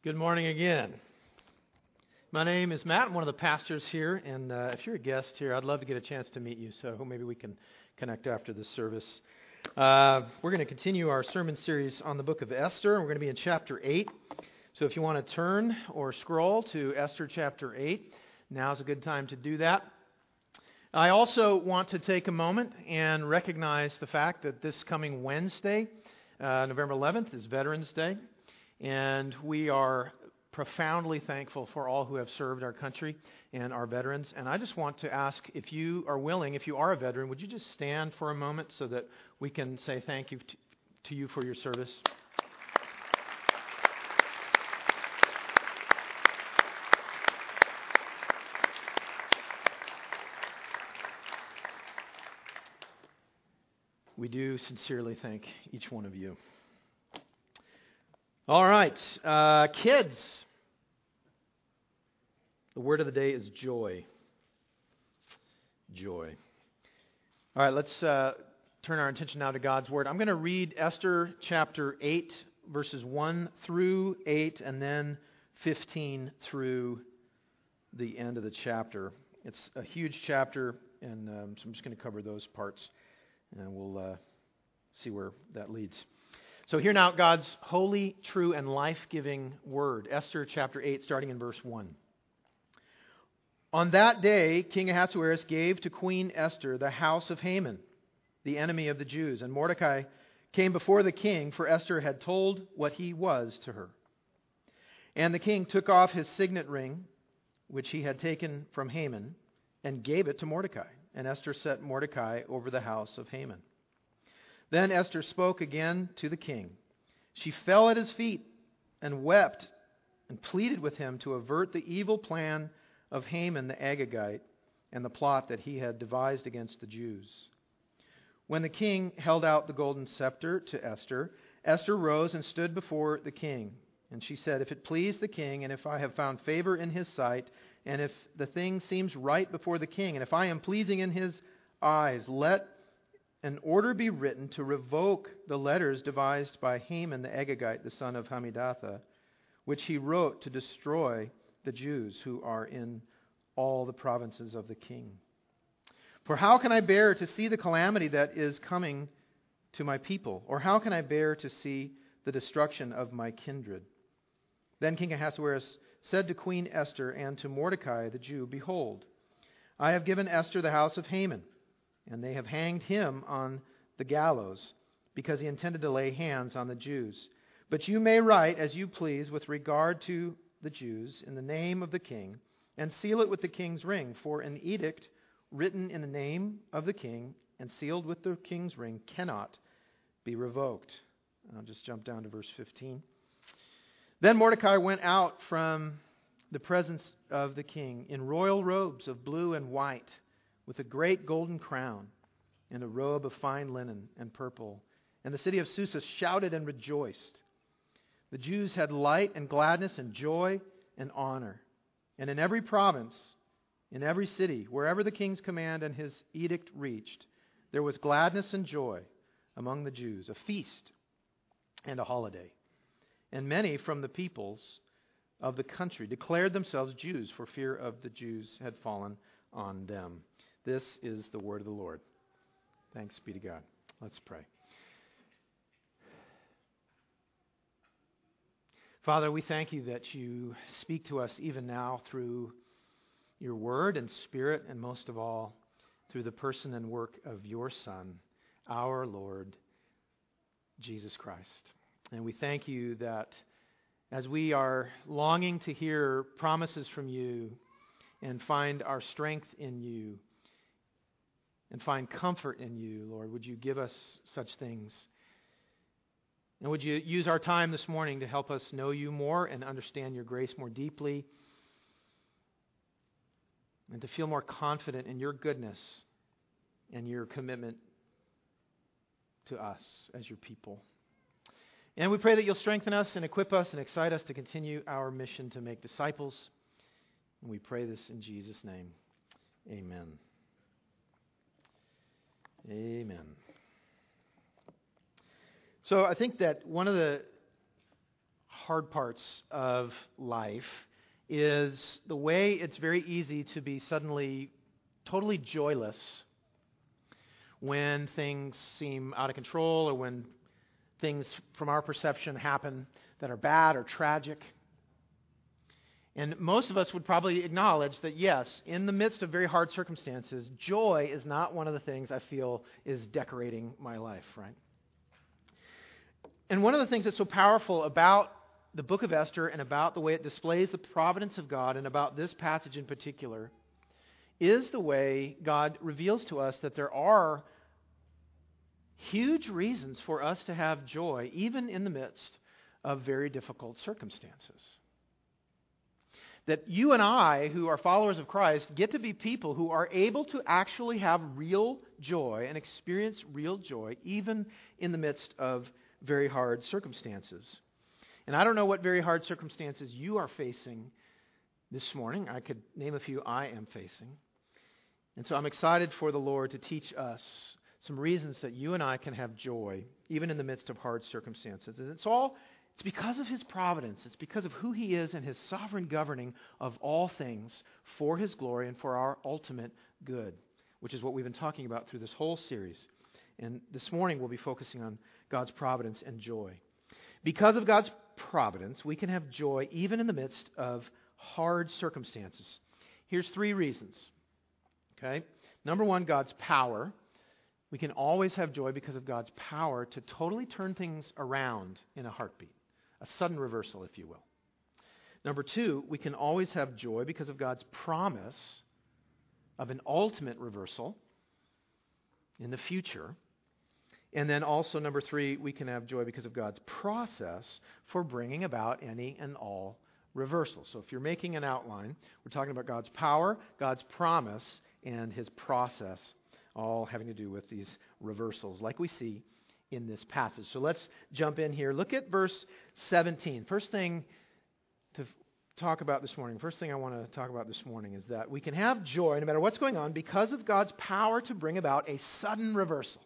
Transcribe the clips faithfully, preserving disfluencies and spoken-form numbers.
Good morning again. My name is Matt. I'm one of the pastors here, and uh, if you're a guest here, I'd love to get a chance to meet you, so maybe we can connect after this service. Uh, we're going to continue our sermon series on the book of Esther, and we're going to be in chapter eight. So if you want to turn or scroll to Esther chapter eight, now's a good time to do that. I also want to take a moment and recognize the fact that this coming Wednesday, uh, November eleventh, is Veterans Day. And we are profoundly thankful for all who have served our country and our veterans. And I just want to ask, if you are willing, if you are a veteran, would you just stand for a moment so that we can say thank you to, to you for your service? We do sincerely thank each one of you. All right, uh, kids. The word of the day is joy. Joy. All right, let's uh, turn our attention now to God's Word. I'm going to read Esther chapter eight, verses one through eight, and then fifteen through the end of the chapter. It's a huge chapter, and um, so I'm just going to cover those parts, and we'll uh, see where that leads. So hear now God's holy, true, and life-giving word. Esther chapter eight, starting in verse one. On that day, King Ahasuerus gave to Queen Esther the house of Haman, the enemy of the Jews. And Mordecai came before the king, for Esther had told what he was to her. And the king took off his signet ring, which he had taken from Haman, and gave it to Mordecai. And Esther set Mordecai over the house of Haman. Then Esther spoke again to the king. She fell at his feet and wept and pleaded with him to avert the evil plan of Haman the Agagite and the plot that he had devised against the Jews. When the king held out the golden scepter to Esther, Esther rose and stood before the king. And she said, "If it please the king, and if I have found favor in his sight, and if the thing seems right before the king, and if I am pleasing in his eyes, let an order be written to revoke the letters devised by Haman the Agagite, the son of Hammedatha, which he wrote to destroy the Jews who are in all the provinces of the king. For how can I bear to see the calamity that is coming to my people? Or how can I bear to see the destruction of my kindred?" Then King Ahasuerus said to Queen Esther and to Mordecai the Jew, "Behold, I have given Esther the house of Haman, and they have hanged him on the gallows, because he intended to lay hands on the Jews. But you may write as you please with regard to the Jews in the name of the king, and seal it with the king's ring. For an edict written in the name of the king and sealed with the king's ring cannot be revoked." I'll just jump down to verse fifteen. Then Mordecai went out from the presence of the king in royal robes of blue and white, with a great golden crown and a robe of fine linen and purple. And the city of Susa shouted and rejoiced. The Jews had light and gladness and joy and honor. And in every province, in every city, wherever the king's command and his edict reached, there was gladness and joy among the Jews, a feast and a holiday. And many from the peoples of the country declared themselves Jews, for fear of the Jews had fallen on them. This is the word of the Lord. Thanks be to God. Let's pray. Father, we thank you that you speak to us even now through your word and spirit, and most of all, through the person and work of your Son, our Lord, Jesus Christ. And we thank you that as we are longing to hear promises from you and find our strength in you, and find comfort in you, Lord, would you give us such things? And would you use our time this morning to help us know you more and understand your grace more deeply, and to feel more confident in your goodness and your commitment to us as your people. And we pray that you'll strengthen us and equip us and excite us to continue our mission to make disciples. And we pray this in Jesus' name. Amen. Amen. So I think that one of the hard parts of life is the way it's very easy to be suddenly totally joyless when things seem out of control or when things from our perception happen that are bad or tragic. And most of us would probably acknowledge that, yes, in the midst of very hard circumstances, joy is not one of the things I feel is decorating my life, right? And one of the things that's so powerful about the book of Esther and about the way it displays the providence of God and about this passage in particular is the way God reveals to us that there are huge reasons for us to have joy, even in the midst of very difficult circumstances. That you and I, who are followers of Christ, get to be people who are able to actually have real joy and experience real joy, even in the midst of very hard circumstances. And I don't know what very hard circumstances you are facing this morning. I could name a few I am facing. And so I'm excited for the Lord to teach us some reasons that you and I can have joy, even in the midst of hard circumstances. And it's all It's because of His providence. It's because of who He is and His sovereign governing of all things for His glory and for our ultimate good, which is what we've been talking about through this whole series. And this morning we'll be focusing on God's providence and joy. Because of God's providence, we can have joy even in the midst of hard circumstances. Here's three reasons. Okay? Number one, God's power. We can always have joy because of God's power to totally turn things around in a heartbeat. A sudden reversal, if you will. Number two, we can always have joy because of God's promise of an ultimate reversal in the future. And then also, number three, we can have joy because of God's process for bringing about any and all reversals. So if you're making an outline, we're talking about God's power, God's promise, and His process, all having to do with these reversals, like we see in this passage. So let's jump in here. Look at verse seventeen. First thing to talk about this morning, first thing I want to talk about this morning is that we can have joy no matter what's going on because of God's power to bring about a sudden reversal.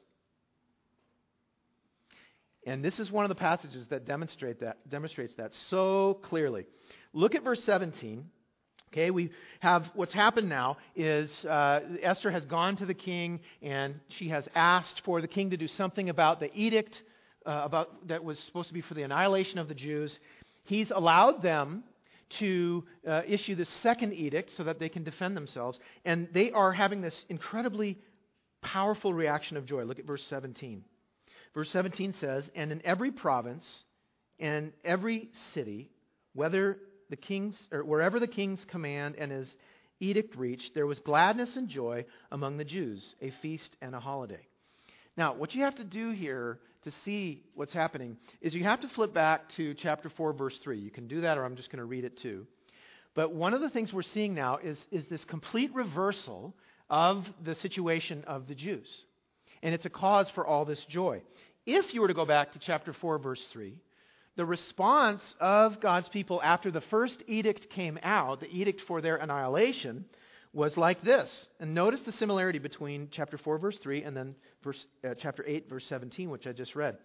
And this is one of the passages that demonstrate that demonstrates that so clearly. Look at verse seventeen. Okay, we have what's happened now is uh, Esther has gone to the king and she has asked for the king to do something about the edict uh, about that was supposed to be for the annihilation of the Jews. He's allowed them to uh, issue this second edict so that they can defend themselves, and they are having this incredibly powerful reaction of joy. Look at verse seventeen. Verse seventeen says, "And in every province and every city, whether the king's or wherever the king's command and his edict reached, there was gladness and joy among the Jews, a feast and a holiday." Now, what you have to do here to see what's happening is you have to flip back to chapter four, verse three. You can do that, or I'm just going to read it too. But one of the things we're seeing now is, is this complete reversal of the situation of the Jews. And it's a cause for all this joy. If you were to go back to chapter four, verse three, the response of God's people after the first edict came out, the edict for their annihilation, was like this. And notice the similarity between chapter four, verse three, and then verse, uh, chapter eight, verse seventeen, which I just read.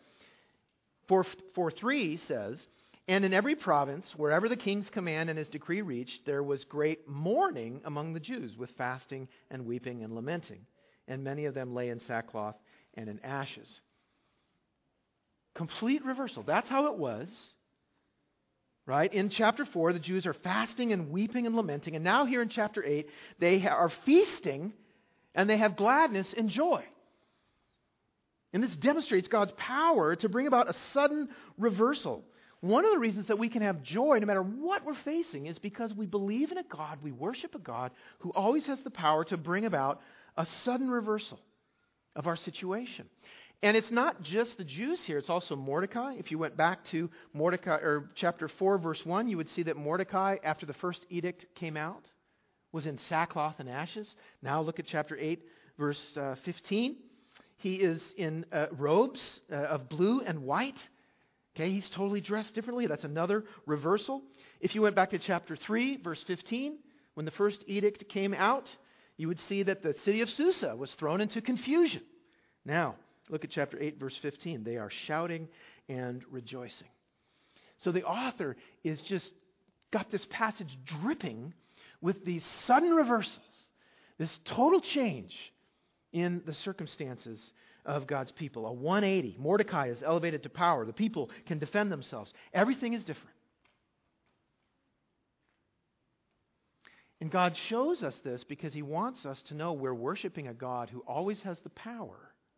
four three says, "And in every province, wherever the king's command and his decree reached, there was great mourning among the Jews, with fasting and weeping and lamenting. And many of them lay in sackcloth and in ashes." Complete reversal. That's how it was. Right? In chapter four, the Jews are fasting and weeping and lamenting. And now here in chapter eight, they are feasting and they have gladness and joy. And this demonstrates God's power to bring about a sudden reversal. One of the reasons that we can have joy no matter what we're facing is because we believe in a God, we worship a God who always has the power to bring about a sudden reversal of our situation. And it's not just the Jews here, it's also Mordecai. If you went back to Mordecai or chapter four, verse one, you would see that Mordecai, after the first edict came out, was in sackcloth and ashes. Now look at chapter eight, verse uh, fifteen. He is in uh, robes uh, of blue and white. Okay, he's totally dressed differently. That's another reversal. If you went back to chapter three, verse fifteen, when the first edict came out, you would see that the city of Susa was thrown into confusion. Now, look at chapter eight, verse fifteen. They are shouting and rejoicing. So the author is just got this passage dripping with these sudden reversals, this total change in the circumstances of God's people. A one eighty. Mordecai is elevated to power. The people can defend themselves. Everything is different. And God shows us this because He wants us to know we're worshiping a God who always has the power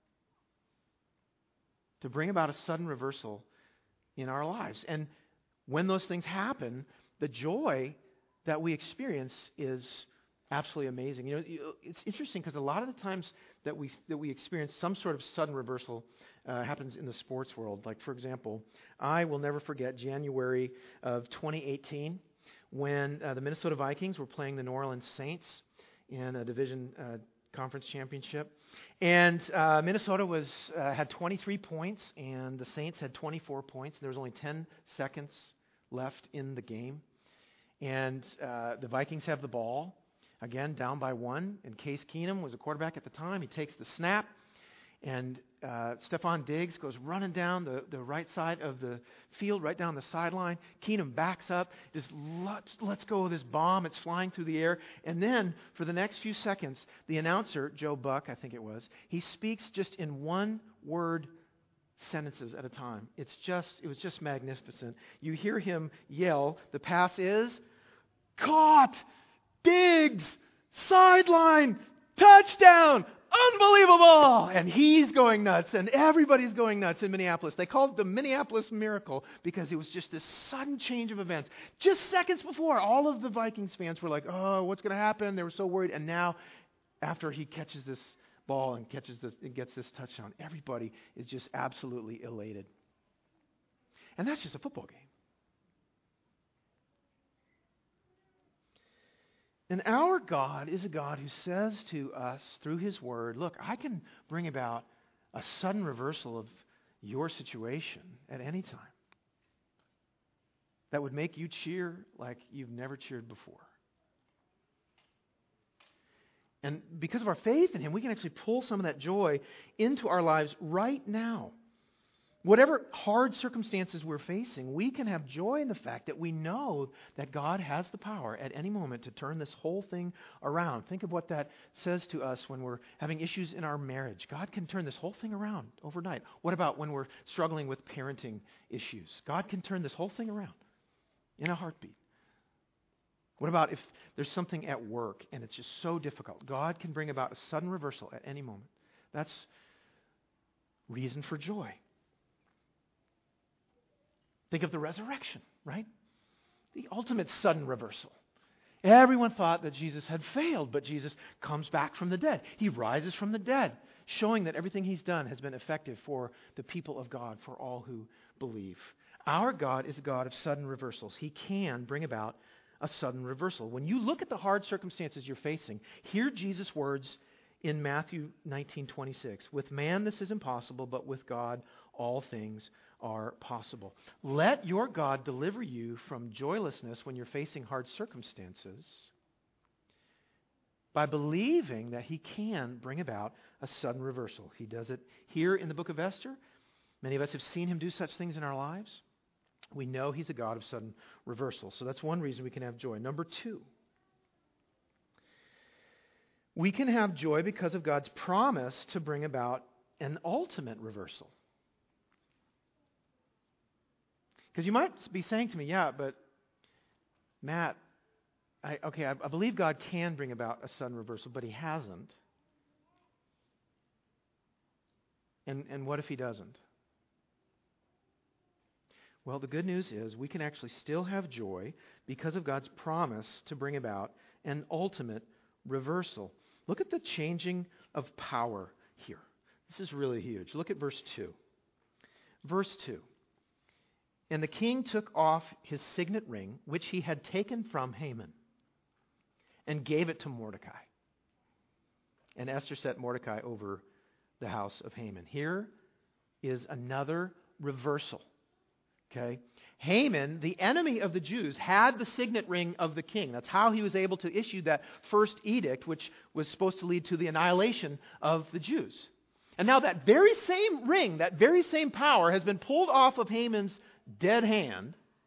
to bring about a sudden reversal in our lives. And when those things happen, the joy that we experience is absolutely amazing. You know, it's interesting because a lot of the times that we that we experience some sort of sudden reversal uh, happens in the sports world. Like, for example, I will never forget January of twenty eighteen when uh, the Minnesota Vikings were playing the New Orleans Saints in a division uh, conference championship. And uh, Minnesota was uh, had twenty-three points, and the Saints had twenty-four points. And there was only ten seconds left in the game. And uh, the Vikings have the ball, again, down by one. And Case Keenum was a quarterback at the time. He takes the snap, and uh, Stephon Diggs goes running down the, the right side of the field, right down the sideline. Keenum backs up, just lets, lets go of this bomb. It's flying through the air. And then, for the next few seconds, the announcer, Joe Buck, I think it was, he speaks just in one word sentences at a time. It's just, it was just magnificent. You hear him yell, the pass is caught, Diggs, sideline, touchdown, unbelievable! And he's going nuts, and everybody's going nuts in Minneapolis. They called it the Minneapolis Miracle because it was just this sudden change of events. Just seconds before, all of the Vikings fans were like, oh, what's going to happen? They were so worried. And now, after he catches this ball and catches this and gets this touchdown, everybody is just absolutely elated. And that's just a football game. And our God is a God who says to us through His Word, look, I can bring about a sudden reversal of your situation at any time that would make you cheer like you've never cheered before. And because of our faith in Him, we can actually pull some of that joy into our lives right now. Whatever hard circumstances we're facing, we can have joy in the fact that we know that God has the power at any moment to turn this whole thing around. Think of what that says to us when we're having issues in our marriage. God can turn this whole thing around overnight. What about when we're struggling with parenting issues? God can turn this whole thing around in a heartbeat. What about if there's something at work and it's just so difficult? God can bring about a sudden reversal at any moment. That's reason for joy. Think of the resurrection, right? The ultimate sudden reversal. Everyone thought that Jesus had failed, but Jesus comes back from the dead. He rises from the dead, showing that everything He's done has been effective for the people of God, for all who believe. Our God is a God of sudden reversals. He can bring about a sudden reversal. When you look at the hard circumstances you're facing, hear Jesus' words in Matthew nineteen twenty-six. With man this is impossible, but with God all things are possible. Let your God deliver you from joylessness when you're facing hard circumstances by believing that He can bring about a sudden reversal. He does it here in the book of Esther. Many of us have seen Him do such things in our lives. We know He's a God of sudden reversal. So that's one reason we can have joy. Number two, we can have joy because of God's promise to bring about an ultimate reversal. Because you might be saying to me, yeah, but Matt, I, okay, I, I believe God can bring about a sudden reversal, but He hasn't. And, and what if He doesn't? Well, the good news is we can actually still have joy because of God's promise to bring about an ultimate reversal. Look at the changing of power here. This is really huge. Look at verse two. Verse two. And the king took off his signet ring, which he had taken from Haman, and gave it to Mordecai. And Esther set Mordecai over the house of Haman. Here is another reversal. Okay? Haman, the enemy of the Jews, had the signet ring of the king. That's how he was able to issue that first edict, which was supposed to lead to the annihilation of the Jews. And now that very same ring, that very same power has been pulled off of Haman's dead hand,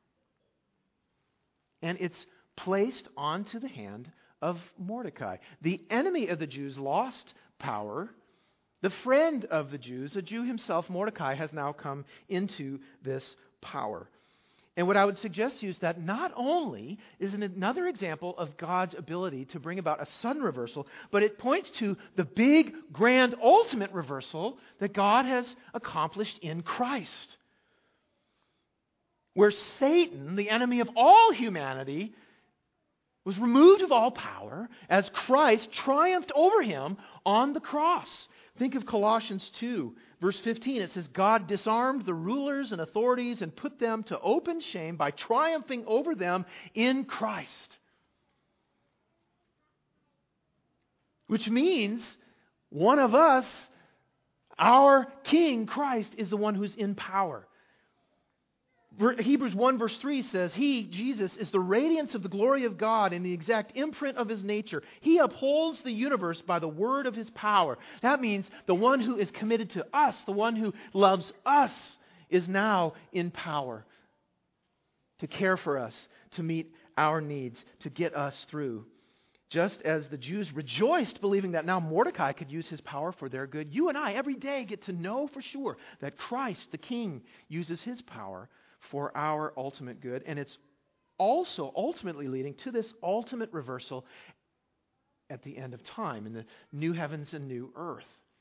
and it's placed onto the hand of Mordecai. The enemy of the Jews lost power. The friend of the Jews, the Jew himself, Mordecai, has now come into this power. And what I would suggest to you is that not only is it another example of God's ability to bring about a sudden reversal, but it points to the big, grand, ultimate reversal that God has accomplished in Christ. Where Satan, the enemy of all humanity, was removed of all power as Christ triumphed over him on the cross. Think of Colossians two, verse fifteen. It says, God disarmed the rulers and authorities and put them to open shame by triumphing over them in Christ. Which means one of us, our King Christ, is the one who's in power. Hebrews one verse three says, He, Jesus, is the radiance of the glory of God and the exact imprint of His nature. He upholds the universe by the word of His power. That means the one who is committed to us, the one who loves us, is now in power to care for us, to meet our needs, to get us through. Just as the Jews rejoiced believing that now Mordecai could use his power for their good, you and I every day get to know for sure that Christ, the King, uses His power for our ultimate good. And it's also ultimately leading to this ultimate reversal at the end of time in the new heavens and new earth.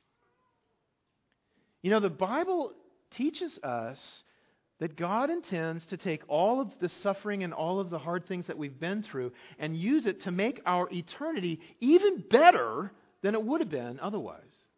You know, the Bible teaches us that God intends to take all of the suffering and all of the hard things that we've been through and use it to make our eternity even better than it would have been otherwise.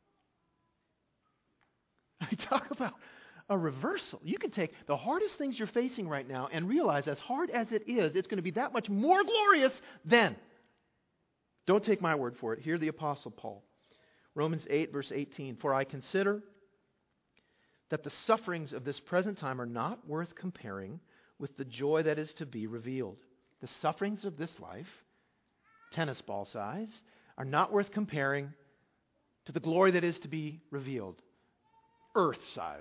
I talk about a reversal. You can take the hardest things you're facing right now and realize, as hard as it is, it's going to be that much more glorious then. Don't take my word for it. Hear the Apostle Paul. Romans eight, verse eighteen. For I consider that the sufferings of this present time are not worth comparing with the joy that is to be revealed. The sufferings of this life, tennis ball size, are not worth comparing to the glory that is to be revealed, earth size.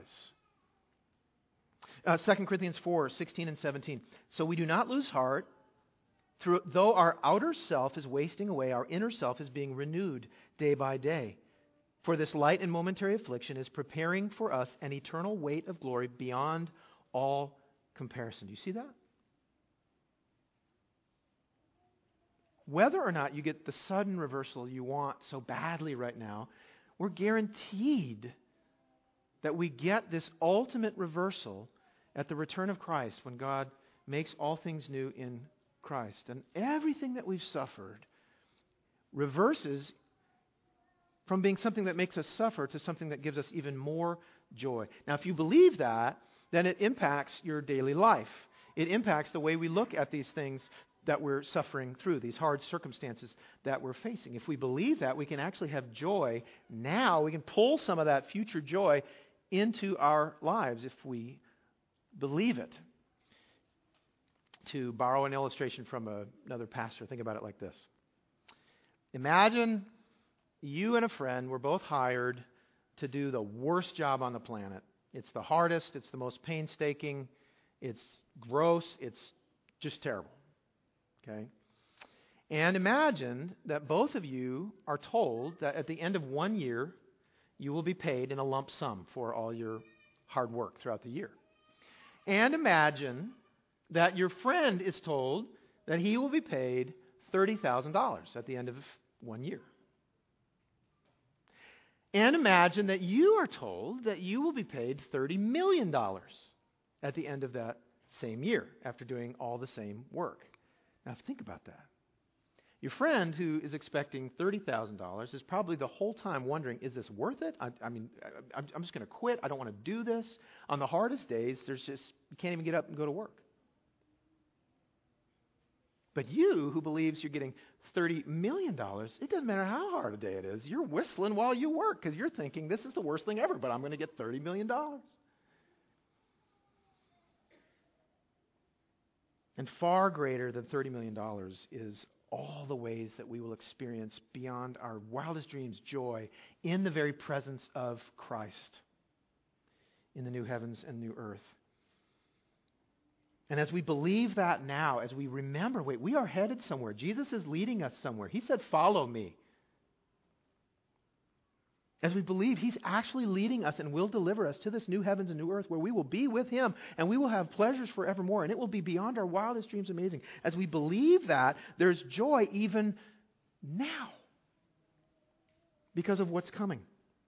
Uh, Second Corinthians four, sixteen and seventeen. So we do not lose heart. Through, though our outer self is wasting away, our inner self is being renewed day by day. For this light and momentary affliction is preparing for us an eternal weight of glory beyond all comparison. Do you see that? Whether or not you get the sudden reversal you want so badly right now, we're guaranteed that we get this ultimate reversal at the return of Christ, when God makes all things new in Christ. And everything that we've suffered reverses from being something that makes us suffer to something that gives us even more joy. Now, if you believe that, then it impacts your daily life. It impacts the way we look at these things that we're suffering through, these hard circumstances that we're facing. If we believe that, we can actually have joy now. We can pull some of that future joy into our lives if we believe it. To borrow an illustration from a, another pastor, think about it like this. Imagine you and a friend were both hired to do the worst job on the planet. It's the hardest, it's the most painstaking, it's gross, it's just terrible. Okay? And imagine that both of you are told that at the end of one year, you will be paid in a lump sum for all your hard work throughout the year. And imagine that your friend is told that he will be paid thirty thousand dollars at the end of one year. And imagine that you are told that you will be paid thirty million dollars at the end of that same year after doing all the same work. Now think about that. Your friend who is expecting thirty thousand dollars is probably the whole time wondering, is this worth it? I, I mean, I, I'm just going to quit. I don't want to do this. On the hardest days, there's just, you can't even get up and go to work. But you, who believes you're getting thirty million dollars, it doesn't matter how hard a day it is. You're whistling while you work because you're thinking, this is the worst thing ever, but I'm going to get thirty million dollars. And far greater than thirty million dollars is all the ways that we will experience beyond our wildest dreams joy in the very presence of Christ in the new heavens and new earth. And as we believe that now, as we remember, wait, we are headed somewhere. Jesus is leading us somewhere. He said, follow me. As we believe He's actually leading us and will deliver us to this new heavens and new earth where we will be with Him and we will have pleasures forevermore, and it will be beyond our wildest dreams amazing. As we believe that, there's joy even now because of what's coming.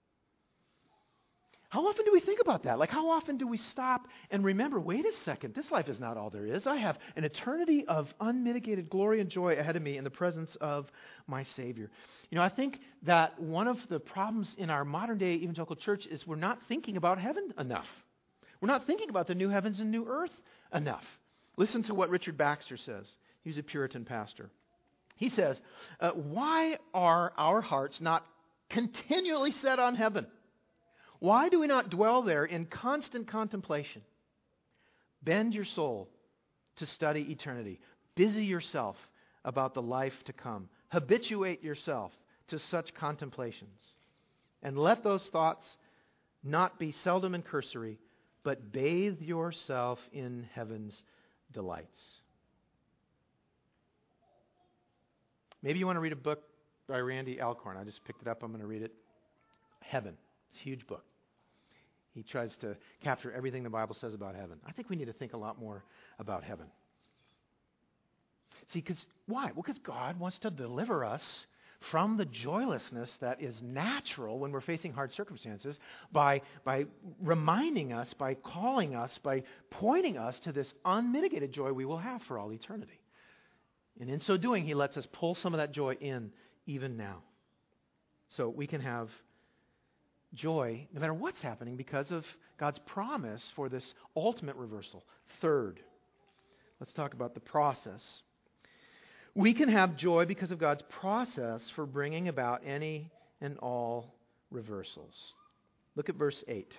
How often do we think about that? Like, how often do we stop and remember, wait a second, this life is not all there is. I have an eternity of unmitigated glory and joy ahead of me in the presence of my Savior. You know, I think that one of the problems in our modern day evangelical church is we're not thinking about heaven enough. We're not thinking about the new heavens and new earth enough. Listen to what Richard Baxter says. He's a Puritan pastor. He says, uh, why are our hearts not continually set on heaven? Why do we not dwell there in constant contemplation? Bend your soul to study eternity. Busy yourself about the life to come. Habituate yourself to such contemplations. And let those thoughts not be seldom and cursory, but bathe yourself in heaven's delights. Maybe you want to read a book by Randy Alcorn. I just picked it up. I'm going to read it. Heaven. It's a huge book. He tries to capture everything the Bible says about heaven. I think we need to think a lot more about heaven. See, because why? Well, because God wants to deliver us from the joylessness that is natural when we're facing hard circumstances by, by reminding us, by calling us, by pointing us to this unmitigated joy we will have for all eternity. And in so doing, He lets us pull some of that joy in even now. So we can have joy no matter what's happening because of God's promise for this ultimate reversal. Third, let's talk about the process. We can have joy because of God's process for bringing about any and all reversals. Look at verse eight.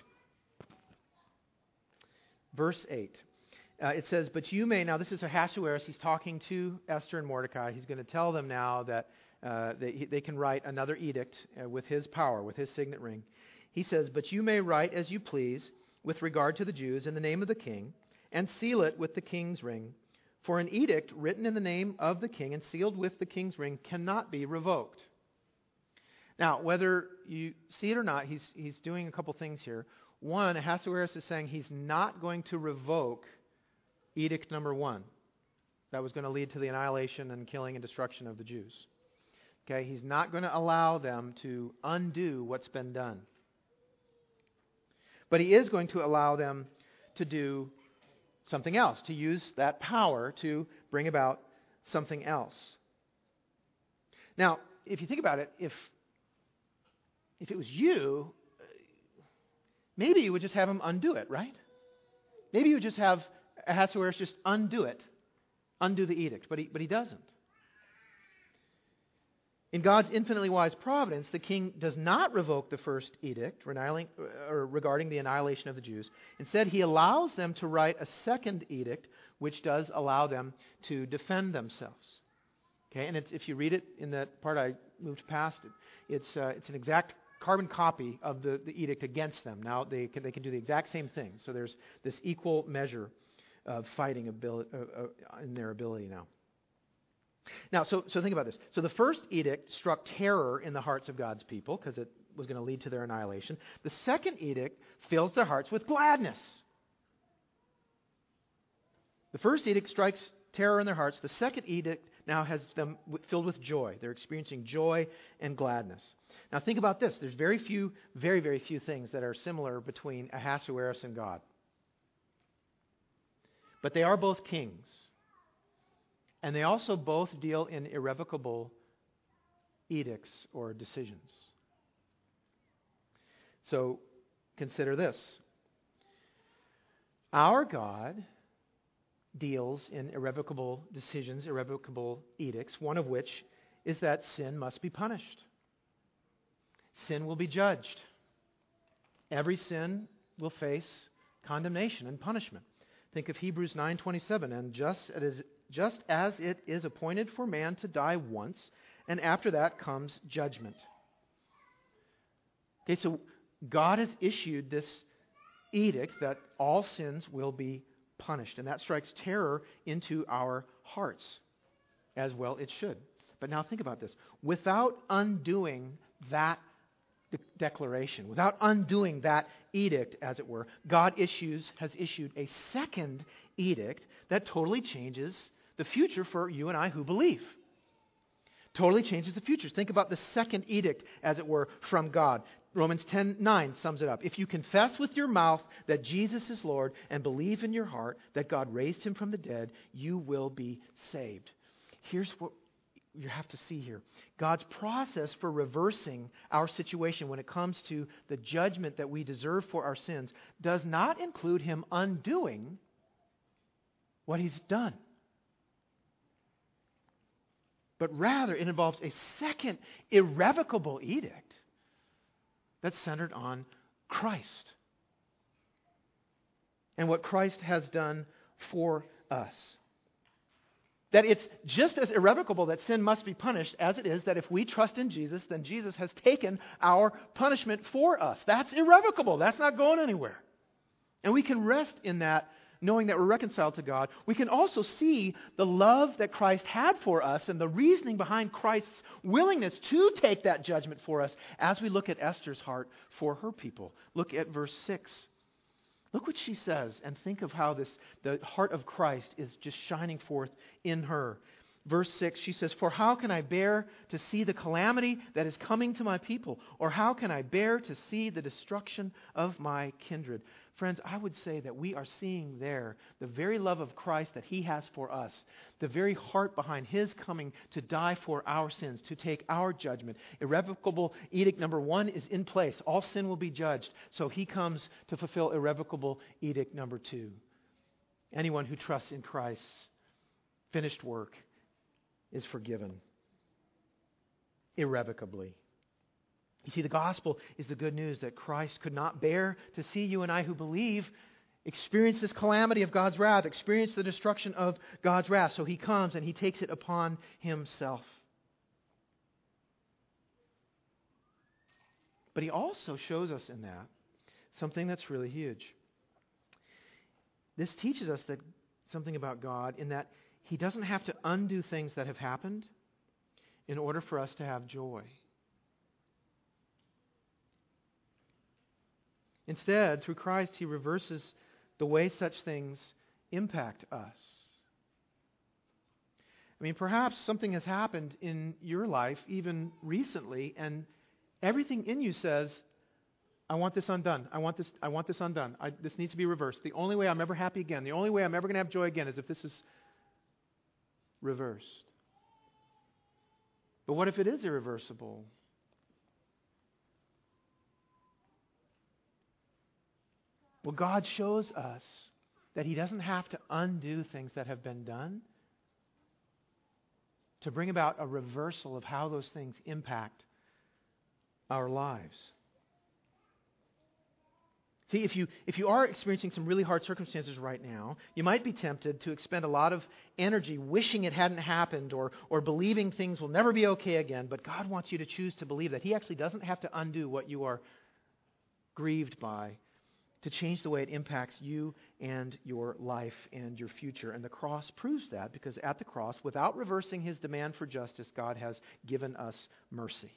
Verse eight. Uh, it says, but you may, now this is Ahasuerus, he's talking to Esther and Mordecai. He's going to tell them now that uh, they, they can write another edict uh, with his power, with his signet ring. He says, but you may write as you please with regard to the Jews in the name of the king, and seal it with the king's ring. For an edict written in the name of the king and sealed with the king's ring cannot be revoked. Now, whether you see it or not, he's, he's doing a couple things here. One, Ahasuerus is saying he's not going to revoke edict number one. That was going to lead to the annihilation and killing and destruction of the Jews. Okay, he's not going to allow them to undo what's been done. But he is going to allow them to do something else, to use that power to bring about something else. Now, if you think about it, if if it was you, maybe you would just have him undo it, right? Maybe you would just have Ahasuerus just undo it, undo the edict, but he but he doesn't. In God's infinitely wise providence, the king does not revoke the first edict or regarding the annihilation of the Jews. Instead, he allows them to write a second edict, which does allow them to defend themselves. Okay, and it's, if you read it in that part I moved past, it, it's uh, it's an exact carbon copy of the, the edict against them. Now they can they can do the exact same thing. So there's this equal measure of fighting ability uh, uh, in their ability now. Now, so, so think about this. So the first edict struck terror in the hearts of God's people because it was going to lead to their annihilation. The second edict fills their hearts with gladness. The first edict strikes terror in their hearts. The second edict now has them filled with joy. They're experiencing joy and gladness. Now think about this. There's very few, very, very few things that are similar between Ahasuerus and God. But they are both kings. And they also both deal in irrevocable edicts or decisions. So consider this. Our God deals in irrevocable decisions, irrevocable edicts, one of which is that sin must be punished. Sin will be judged. Every sin will face condemnation and punishment. Think of Hebrews nine twenty-seven, and just as Just as it is appointed for man to die once, and after that comes judgment. Okay, so God has issued this edict that all sins will be punished. And that strikes terror into our hearts, as well it should. But now think about this. Without undoing that de- declaration, without undoing that edict, as it were, God issues has issued a second edict that totally changes the future for you and I who believe. Totally changes the future. Think about the second edict, as it were, from God. Romans ten nine sums it up. If you confess with your mouth that Jesus is Lord and believe in your heart that God raised him from the dead, you will be saved. Here's what you have to see here. God's process for reversing our situation when it comes to the judgment that we deserve for our sins does not include him undoing what he's done. But rather, it involves a second irrevocable edict that's centered on Christ and what Christ has done for us. That it's just as irrevocable that sin must be punished as it is that if we trust in Jesus, then Jesus has taken our punishment for us. That's irrevocable. That's not going anywhere. And we can rest in that, knowing that we're reconciled to God. We can also see the love that Christ had for us and the reasoning behind Christ's willingness to take that judgment for us as we look at Esther's heart for her people. Look at verse six. Look what she says and think of how this the heart of Christ is just shining forth in her. Verse six, she says, "For how can I bear to see the calamity that is coming to my people? Or how can I bear to see the destruction of my kindred?" Friends, I would say that we are seeing there the very love of Christ that he has for us, the very heart behind his coming to die for our sins, to take our judgment. Irrevocable edict number one is in place. All sin will be judged. So he comes to fulfill irrevocable edict number two. Anyone who trusts in Christ's finished work is forgiven irrevocably. You see, the gospel is the good news that Christ could not bear to see you and I who believe experience this calamity of God's wrath, experience the destruction of God's wrath. So he comes and he takes it upon himself. But he also shows us in that something that's really huge. This teaches us that something about God in that he doesn't have to undo things that have happened in order for us to have joy. Instead, through Christ, he reverses the way such things impact us. I mean, perhaps something has happened in your life, even recently, and everything in you says, I want this undone. I want this, I want this undone. I, this needs to be reversed. The only way I'm ever happy again, the only way I'm ever going to have joy again is if this is reversed. But what if it is irreversible? Well, God shows us that he doesn't have to undo things that have been done to bring about a reversal of how those things impact our lives. See, if you if you are experiencing some really hard circumstances right now, you might be tempted to expend a lot of energy wishing it hadn't happened or or believing things will never be okay again. But God wants you to choose to believe that he actually doesn't have to undo what you are grieved by to change the way it impacts you and your life and your future. And the cross proves that, because at the cross, without reversing his demand for justice, God has given us mercy.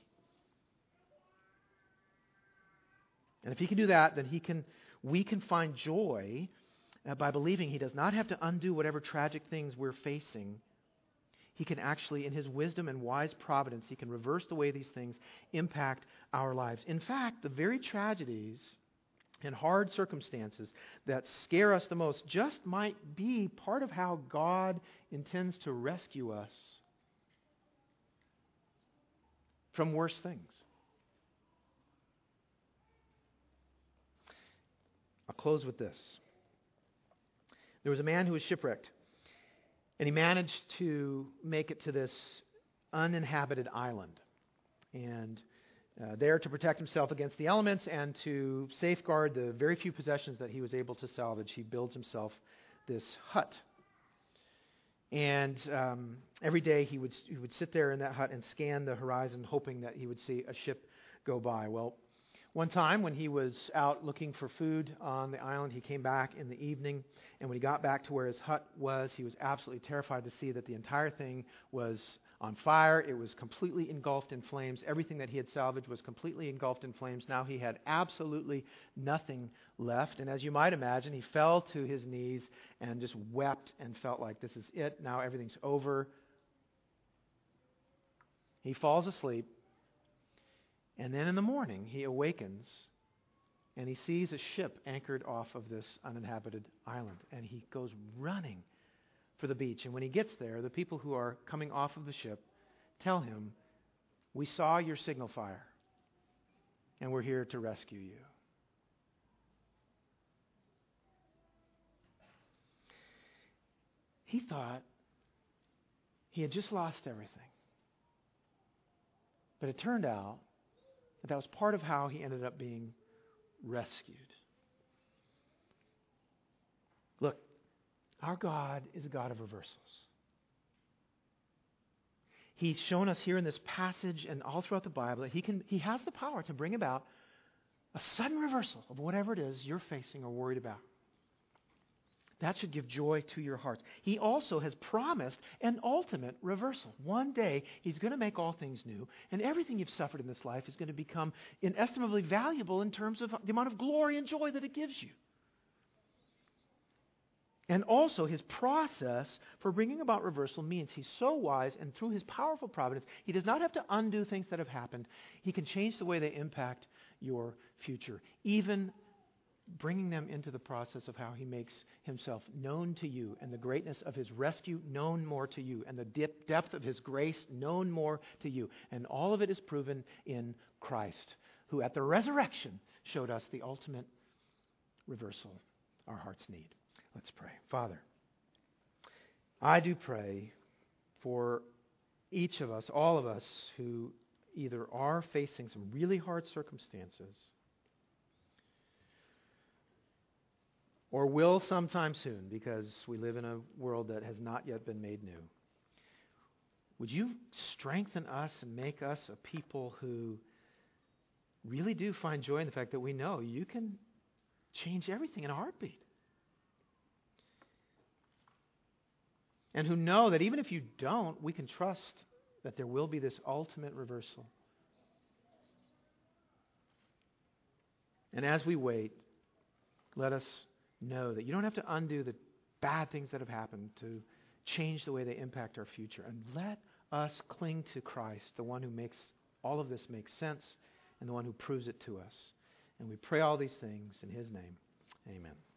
And if he can do that, then he can. we can find joy uh, by believing he does not have to undo whatever tragic things we're facing. He can actually, in his wisdom and wise providence, he can reverse the way these things impact our lives. In fact, the very tragedies and hard circumstances that scare us the most just might be part of how God intends to rescue us from worse things. I'll close with this. There was a man who was shipwrecked, and he managed to make it to this uninhabited island. And Uh, there to protect himself against the elements and to safeguard the very few possessions that he was able to salvage, he builds himself this hut. And um, every day he would he would sit there in that hut and scan the horizon, hoping that he would see a ship go by. Well, One time when he was out looking for food on the island, he came back in the evening, and when he got back to where his hut was, he was absolutely terrified to see that the entire thing was on fire. It was completely engulfed in flames. Everything that he had salvaged was completely engulfed in flames. Now he had absolutely nothing left. And as you might imagine, he fell to his knees and just wept and felt like this is it. Now everything's over. He falls asleep. And then in the morning, he awakens and he sees a ship anchored off of this uninhabited island. And he goes running for the beach. And when he gets there, the people who are coming off of the ship tell him, "We saw your signal fire, and we're here to rescue you." He thought he had just lost everything. But it turned out that that was part of how he ended up being rescued. Look, our God is a God of reversals. He's shown us here in this passage and all throughout the Bible that he can he has the power to bring about a sudden reversal of whatever it is you're facing or worried about. That should give joy to your hearts. He also has promised an ultimate reversal. One day, He's going to make all things new, and everything you've suffered in this life is going to become inestimably valuable in terms of the amount of glory and joy that it gives you. And also, His process for bringing about reversal means He's so wise, and through His powerful providence, He does not have to undo things that have happened. He can change the way they impact your future, even bringing them into the process of how He makes Himself known to you, and the greatness of His rescue known more to you, and the dip, depth of His grace known more to you. And all of it is proven in Christ, who at the resurrection showed us the ultimate reversal our hearts need. Let's pray. Father, I do pray for each of us, all of us, who either are facing some really hard circumstances or will sometime soon, because we live in a world that has not yet been made new. Would you strengthen us and make us a people who really do find joy in the fact that we know you can change everything in a heartbeat. And who know that even if you don't, we can trust that there will be this ultimate reversal. And as we wait, let us know that you don't have to undo the bad things that have happened to change the way they impact our future. And let us cling to Christ, the one who makes all of this make sense and the one who proves it to us. And we pray all these things in His name. Amen.